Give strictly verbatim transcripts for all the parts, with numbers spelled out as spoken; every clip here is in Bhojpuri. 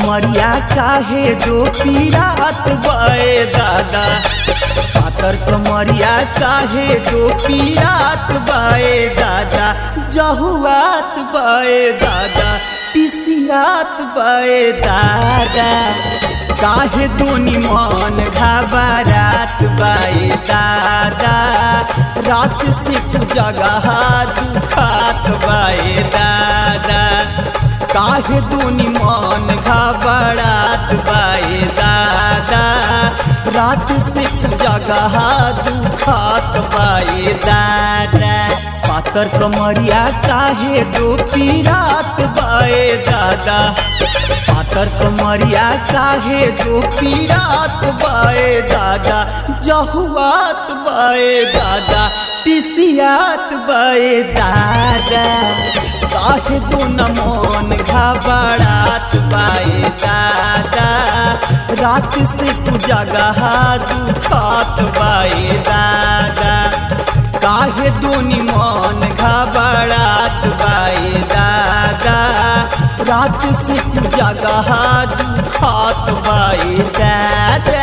कमरिया काहे दो पीरात बे दादा, पातर कमरिया काहे दो पीरात बे दादा, जहुआत बे दादा, टिसियात बे दादा, काहे दोनी मन घबरात बे दादा, रात से तू जगह दुखात बे दादा, काहे दोनी मन घबरात बे दादा, रात से तू जगह दुखात बे दादा, पातर कमरिया काहे दो पीरात बे दादा, पातर कमरिया काहे दो पीरात बे दादा, जहुआत बे दादा, टिसियात बे दादा, काहे दो न मन घबरात बे दादा, रात से तू जगह दुखात बे दादा, काहे दोनी मन घबरात बे दादा, रात से तू जगह दुखात बे दादा।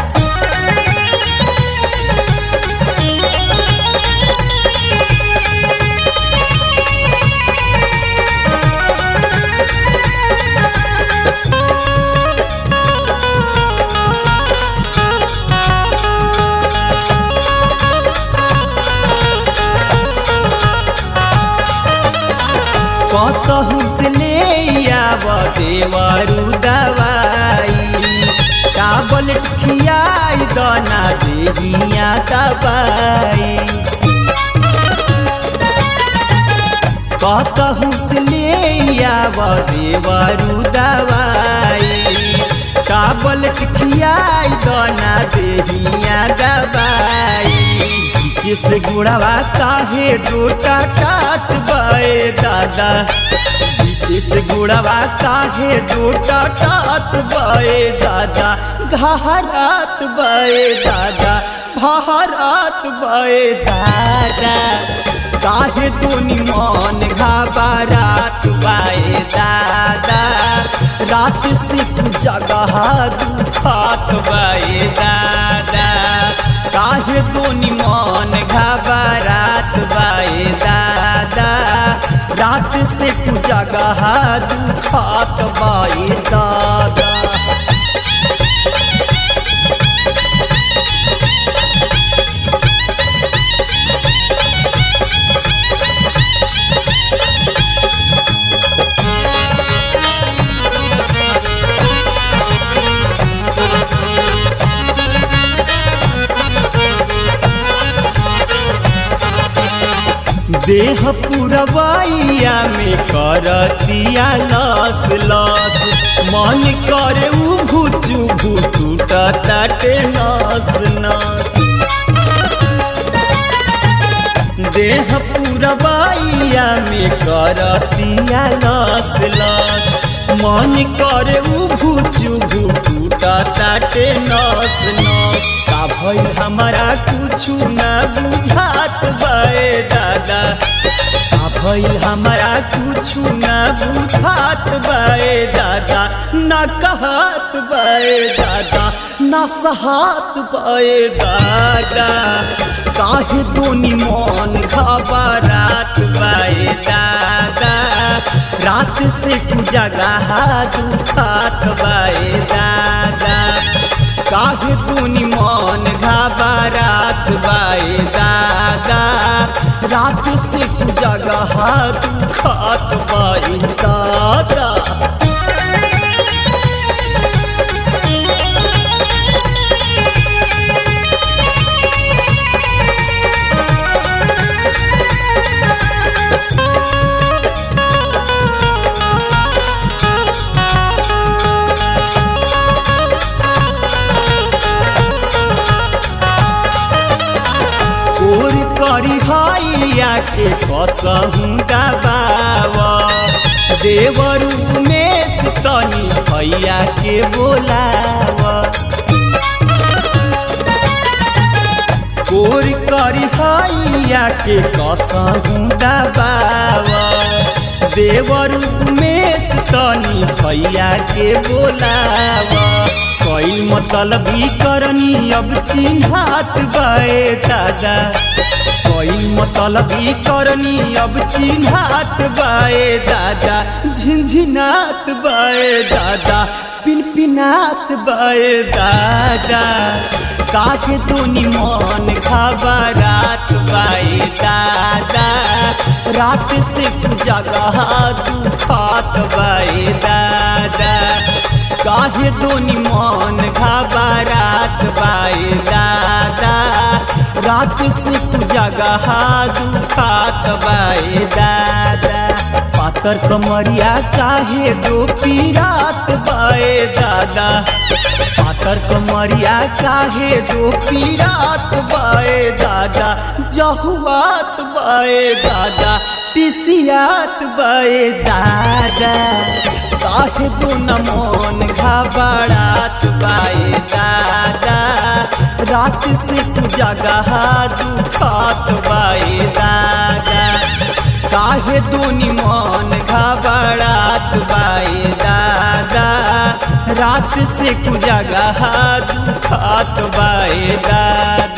कतहु से ले आव देवरु दवाई, टाबलेट खियाई दाना देहिया दवाई, कतहु से ले आव देवरु दवाई, टाबलेट खियाई दाना देहिया दवाई, जिस गुड़ावा काहे डोटा टाट बे दादा, जिस गुड़ावा काहे डोटा टाट बे दादा, घहरात बे दादा, भहरात बे दादा, काहे दोनी मन घबरात बे दादा, रात से तू जगह दुखात बे दादा, काहे दोनी मन घबरात बे दादा, रात से तू जगह दुखात बे दादा। देह पुरवैया में करतिया लस लस, मन करे उभु चुभु टूटताटे नस नस, देह पुरवैया में करतिया लस लस, मन करे उभु चुभु टूटताटे नस नस, का भइल हमारा कुछु न बुझात बे दादा, का भइल हमारा कुछु न बुझात बे दादा, न कहत बे दादा, न सहात बे दादा, काहे दोनी मन घबरात बे दादा, रात से तू जगह दुखात बे दादा, काहे दोनी मन घबरात बे दादा, रात से तू जगह दुखात बे दादा। करी हैया के कसहु दबावा, देवरु में तनी भैया के बोलावा, कोर करी हैया के कसहु दबावा, देवर उमेश तनी भैया के बोलावा कोई मतलबी करनी अब चिन्हात बाए दादा कोई मतलबी करनी अब चिन्हात बाए दादा झिनझिनात बाए दादा पिनपिनात बाए दादा काहे दोनी मन घबरात बाए दादा रात से जगह दुखात बाए दादा काहे दोनी मन घबरात बाए दादा रात से जगह दुखात बाए दादा पातर कमरिया काहे दो पीरात बाए दादा पातर कमरिया काहे दो पीरात बाए दादा जहुआत बाए दादा टिसियात बाए दादा काहे दो न मन घबरात बाए दादा रात से जगह दुखात बाए दादा काहे दोनी मन घबरात बाए दादा रात से जगह दुखात बाए दादा।